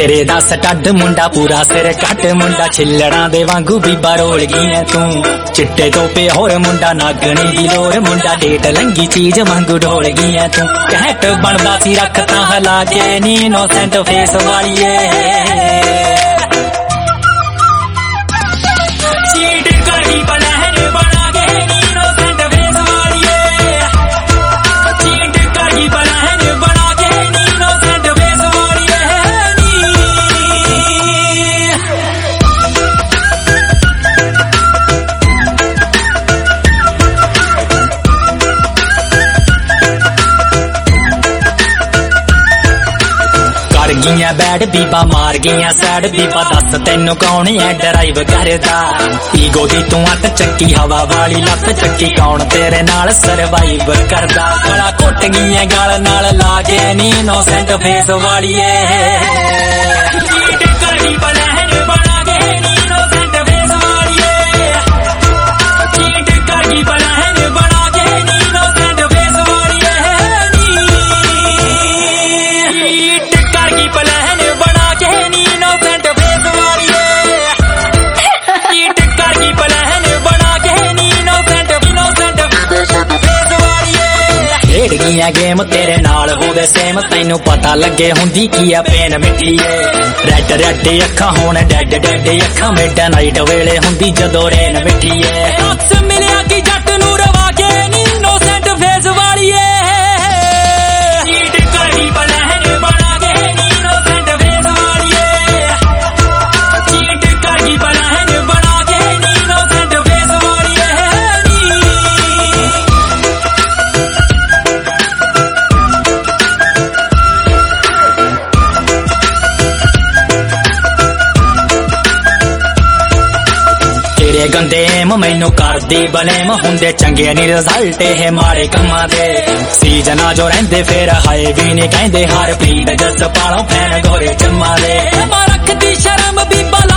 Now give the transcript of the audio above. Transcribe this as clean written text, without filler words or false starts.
तेरे दा स्टड मुंडा पूरा सिर कट मुंडा छिल्लड़ां दे वांगू बीबा रोल गई है तू चिट्टे तोपे होर मुंडा नागणी दी लोर मुंडा डेट लंगी चीज वांगू ढोल गई है तू कहट बनदा सी रखता हला के नी इनोसेंट फेस वालिए चीट करी पलहन बना के नी इनोसेंट फेस वालिए चीट करी पलहन बना के नी इनोसेंट फेस वालिए कर गईया बैड बीबा मार गईया सैड बीबा दस तेनू कौन है ड्राइव करदा ईगो दी तू अत चक्की हवा वाली लत चक्की कौन तेरे नाल सरवाइव करदा गला घुट गईया गल नाल ला के नी इनोसेंट फेस वालिए चीट करी पलहन बना के नी इनोसेंट फेस वालिए चीट करी पलहन बना के नी इनोसेंट फेस वालिए चीट करगी पलहन बना के नी इनोसेंट फेस वालिए चीट करगी पलहन बना के नी इनोसेंट फेस वालिए खेड गईया गेम तेरे नाल होवे सेम तैनू पता लगे हुंदी की आ पेन मिठी है रेड रेड अखां होण डेड डेड अखां मिड नाइट वेले हुंदी जदों रेन मिठी है रक्स मिलिया की जट नू रवा के नी इनोसेंट फेस वालिए चीट करगी पलहन बना के नी इनोसेंट फेस वालिए चीट करगी पलहन बना के नी इनोसेंट फेस वालिए तेरे गंदे एम मैनू करदी बलेम हुंदे चंगे नी रिजल्ट है माड़े कम्मां दे सीजना जो रहिंदे फिर हाए भी नी कहंदे हर प्रीत जस पालों फैन गोरे जम्मा दे रखदी शर्म बीबा